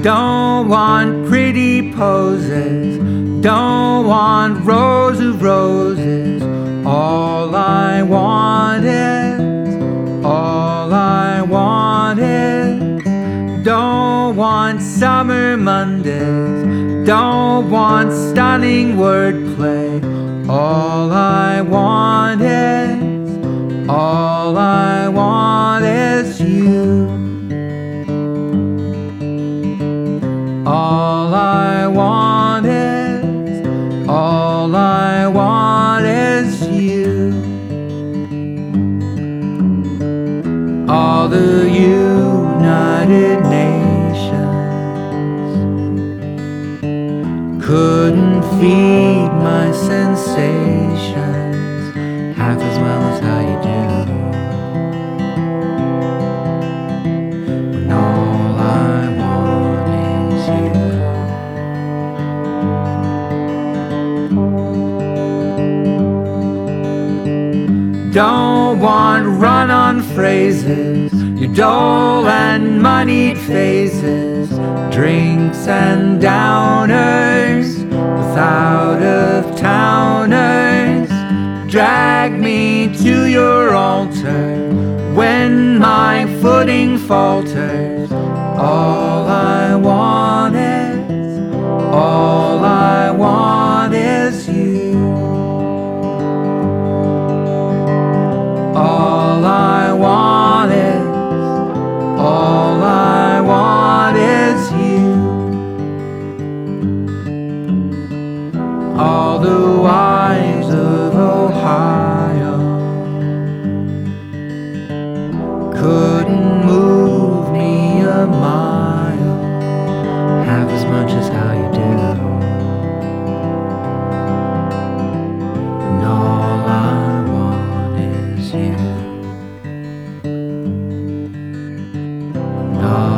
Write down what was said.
Don't want pretty poses, don't want rows of roses. All I want is, don't want summer Mondays, don't want stunning wordplay. All I want is you. All I want is you. All the United Nations couldn't feed my sensations half as well as how you do. When all I want is you. Don't want run-on phrases, your dull and moneyed phases, drinks and downers, with out-of-towners. Drag me to your altar when my footing falters. All I want is you. All I want is you. All the wives of Ohio couldn't move me a mile half as much as how you do. And all I want is you.